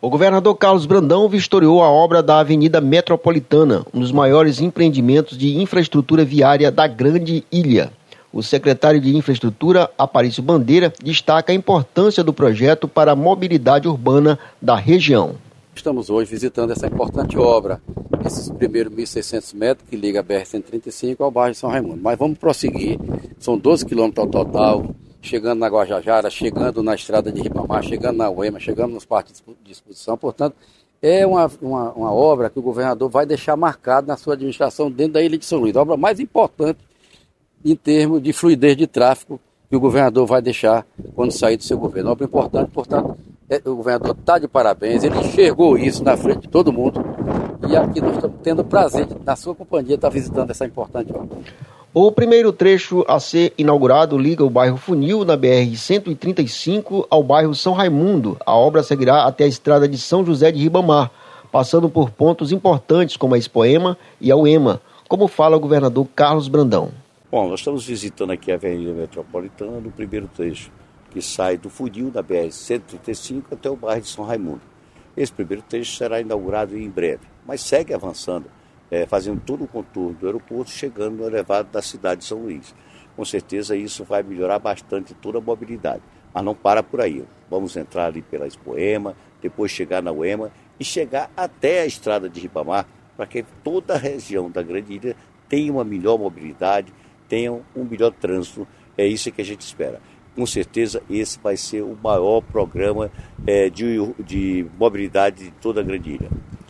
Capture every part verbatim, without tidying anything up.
O governador Carlos Brandão vistoriou a obra da Avenida Metropolitana, um dos maiores empreendimentos de infraestrutura viária da Grande Ilha. O secretário de Infraestrutura, Aparício Bandeira, destaca a importância do projeto para a mobilidade urbana da região. Estamos hoje visitando essa importante obra, esses primeiros mil e seiscentos metros que liga a B R cento e trinta e cinco ao bairro de São Raimundo. Mas vamos prosseguir, são doze quilômetros ao total, chegando na Guajajara, chegando na estrada de Ribamar, chegando na Uema, chegando nos parques de exposição. Portanto, é uma, uma, uma obra que o governador vai deixar marcado na sua administração dentro da Ilha de São Luís. A obra mais importante em termos de fluidez de tráfego que o governador vai deixar quando sair do seu governo. Obra importante, portanto, é, o governador está de parabéns, ele enxergou isso na frente de todo mundo e aqui nós estamos tendo o prazer de, na sua companhia, estar visitando essa importante obra. O primeiro trecho a ser inaugurado liga o bairro Funil, na B R cento e trinta e cinco, ao bairro São Raimundo. A obra seguirá até a estrada de São José de Ribamar, passando por pontos importantes como a Expoema e a Uema, como fala o governador Carlos Brandão. Bom, nós estamos visitando aqui a Avenida Metropolitana no primeiro trecho, que sai do Funil, da B R cento e trinta e cinco, até o bairro de São Raimundo. Esse primeiro trecho será inaugurado em breve, mas segue avançando. É, fazendo todo o contorno do aeroporto, chegando no elevado da cidade de São Luís. Com certeza isso vai melhorar bastante toda a mobilidade, mas não para por aí. Vamos entrar ali pela Expoema, depois chegar na Uema e chegar até a estrada de Ribamar, para que toda a região da Grande Ilha tenha uma melhor mobilidade, tenha um melhor trânsito. É isso que a gente espera. Com certeza esse vai ser o maior programa é, de, de mobilidade de toda a Grande Ilha.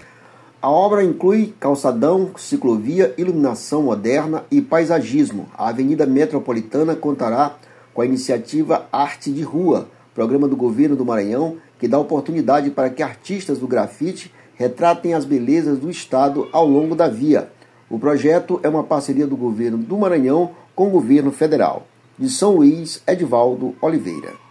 A obra inclui calçadão, ciclovia, iluminação moderna e paisagismo. A Avenida Metropolitana contará com a iniciativa Arte de Rua, programa do governo do Maranhão, que dá oportunidade para que artistas do grafite retratem as belezas do estado ao longo da via. O projeto é uma parceria do governo do Maranhão com o governo federal. De São Luís, Edivaldo Oliveira.